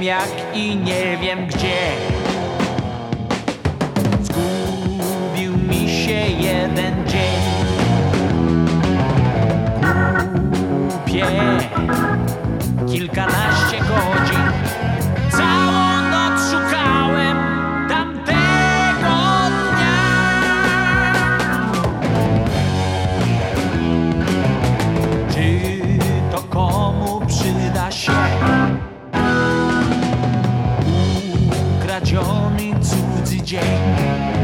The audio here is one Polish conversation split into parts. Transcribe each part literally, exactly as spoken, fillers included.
wiem jak i nie wiem gdzie. Zgubił mi się jeden dzień. Głupie kilkanaście godzin. Całą noc szukałem tamtego dnia. Czy to komu przyda się ukradziony cudzy dzień?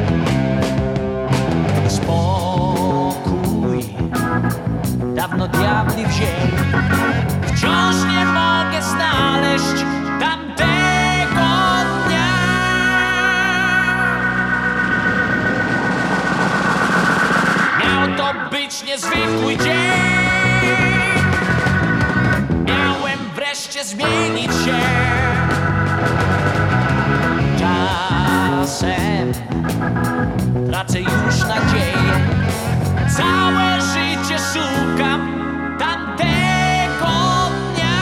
Spokój dawno diabli wzięli. Wciąż nie mogę znaleźć tamtego dnia. Miał to być niezwykły dzień. Miałem wreszcie zmienić się. Czasem tracę już nadzieję. Całe życie szukam tamtego dnia.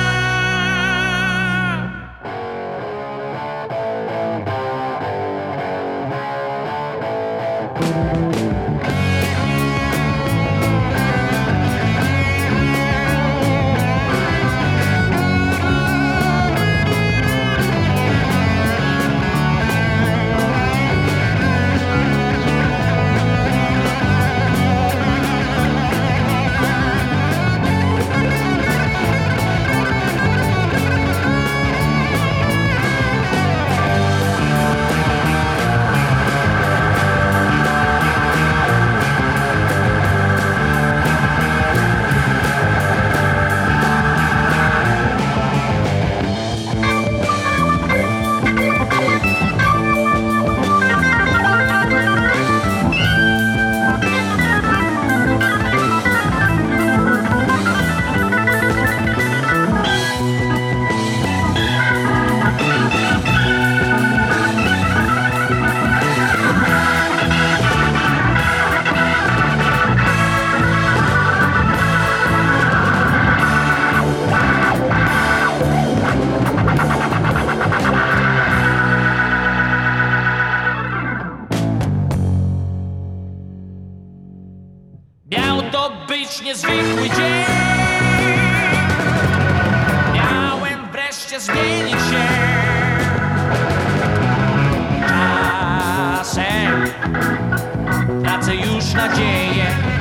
Miał to być niezwykły dzień. Miałem wreszcie zmienić się. Czasem tracę już nadzieję.